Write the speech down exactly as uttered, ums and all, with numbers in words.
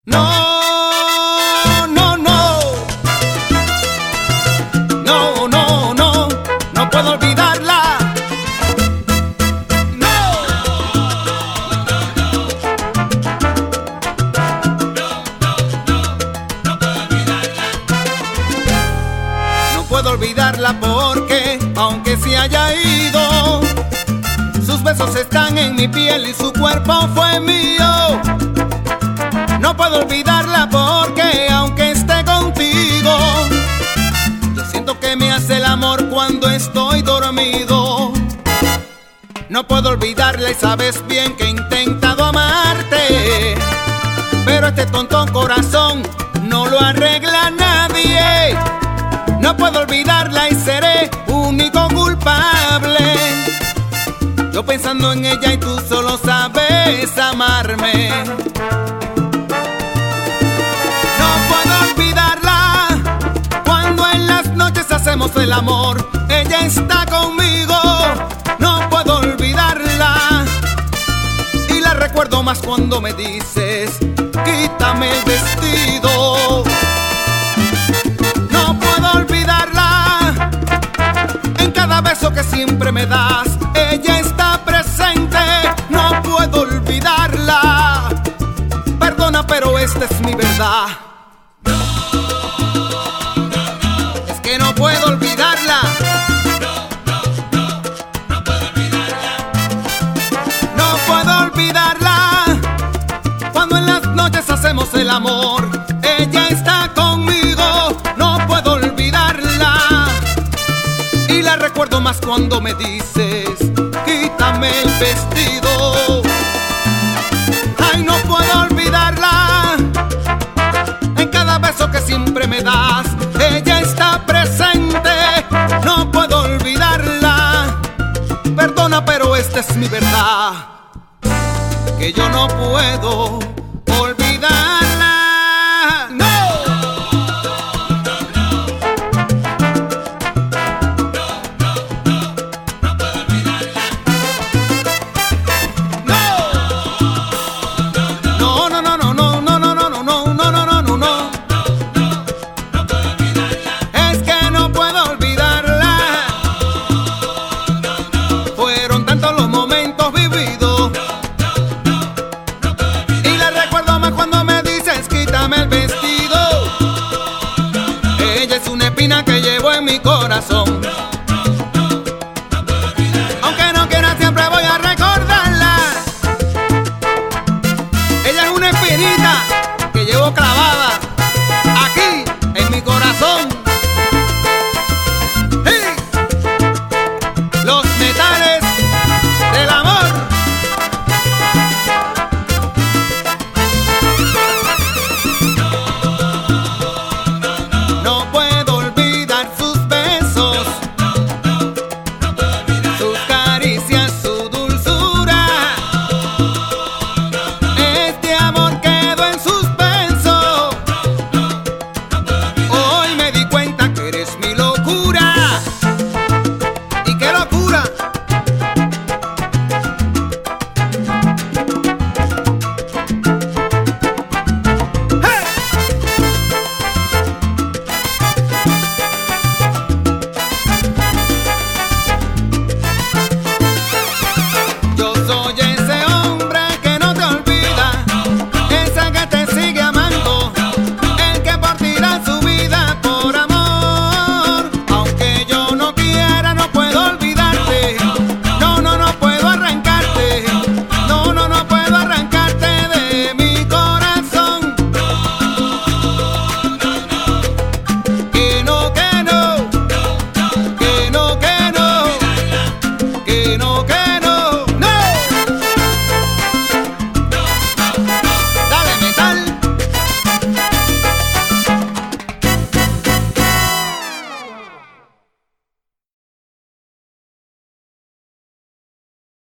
No, no, no, no, no, no, no puedo olvidarla. No, no puedo olvidarla porque aunque se haya ido, sus besos están en mi piel y su cuerpo fue mío. No puedo olvidarla porque aunque esté contigo, yo siento que me hace el amor cuando estoy dormido. No puedo olvidarla y sabes bien que he intentado amarte, pero este tonto corazón no lo arregla nadie. No puedo olvidarla y seré único culpable. Yo pensando en ella y tú solo sabes amarme. Hacemos el amor, ella está conmigo. No puedo olvidarla y la recuerdo más cuando me dices quítame el vestido. No puedo olvidarla en cada beso que siempre me das, ella está presente. No puedo olvidarla, perdona pero esta es mi verdad. No puedo olvidarla. No, no, no, no puedo olvidarla. No puedo olvidarla. Cuando en las noches hacemos el amor, ella está conmigo. No puedo olvidarla y la recuerdo más cuando me dices quítame el vestido. Ay, no puedo olvidarla en cada beso que siempre me das, ella está presente. No puedo olvidarla, perdona pero esta es mi verdad, que yo no puedo olvidarla. No. Que llevo en mi corazón.